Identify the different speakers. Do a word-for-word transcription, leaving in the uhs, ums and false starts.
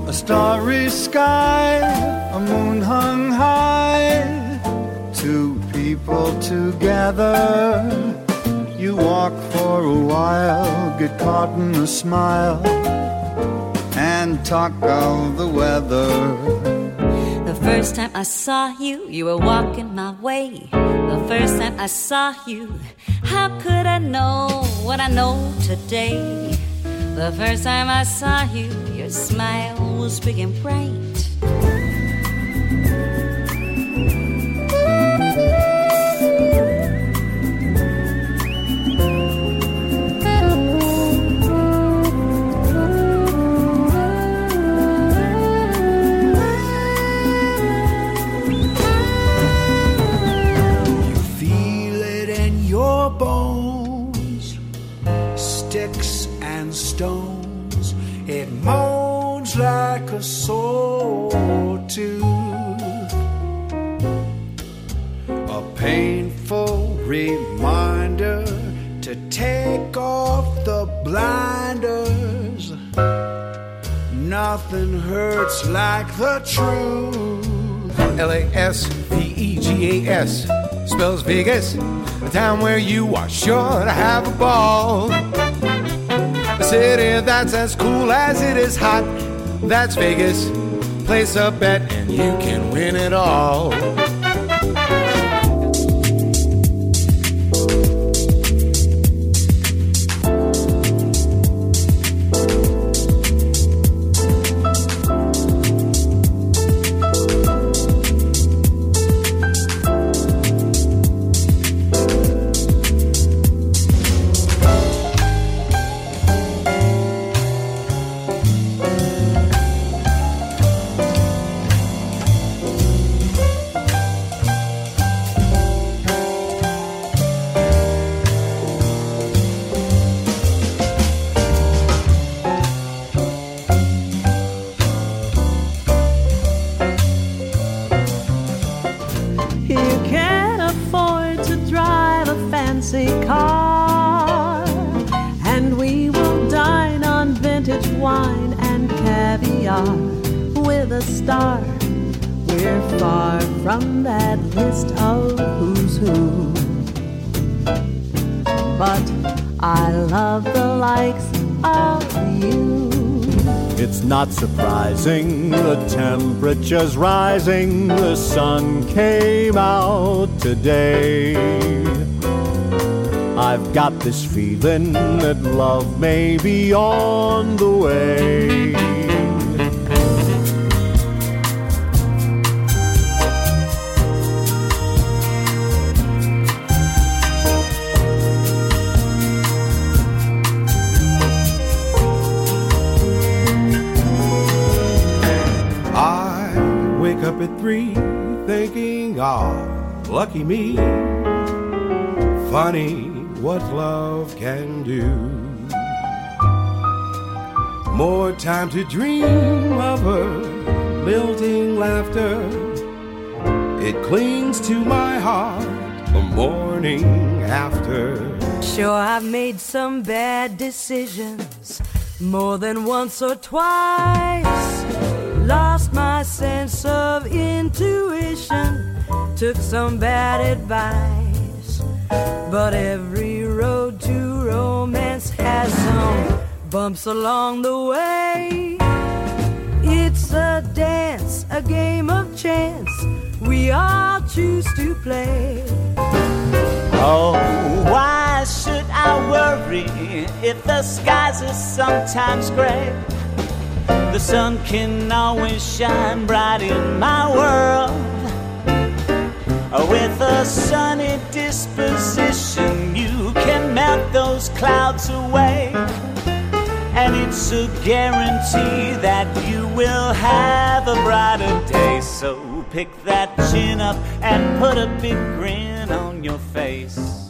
Speaker 1: A starry sky, a moon hung high, two people together. You walk for a while, get caught in a smile, and talk of the weather.
Speaker 2: The first time I saw you, you were walking my way. The first time I saw you, how could I know what I know today? The first time I saw you, your smile was big and bright.
Speaker 1: You feel it in your bones, sticks and stones. It moans like a sore tooth, a painful reminder to take off the blinders. Nothing hurts like the truth.
Speaker 3: L A S V E G A S spells Vegas, a town where you are sure to have a ball. A city that's as cool as it is hot. That's Vegas. Place a bet and you can win it all.
Speaker 4: Car, and we will dine on vintage wine and caviar with a star. We're far from that list of who's who, but I love the likes of you.
Speaker 5: It's not surprising, the temperature's rising, the sun came out today. I've got this feeling that love may be on the way.
Speaker 1: I wake up at three thinking, ah, lucky me. Funny what love can do. More time to dream of her lilting laughter. It clings to my heart the morning after.
Speaker 6: Sure, I've made some bad decisions more than once or twice. Lost my sense of intuition, took some bad advice. But every road to romance has some bumps along the way. It's a dance, a game of chance we all choose to play.
Speaker 7: Oh, why should I worry if the skies are sometimes gray? The sun can always shine bright in my world. With a sunny disposition, you can melt those clouds away. And it's a guarantee that you will have a brighter day. So pick that chin up and put a big grin on your face.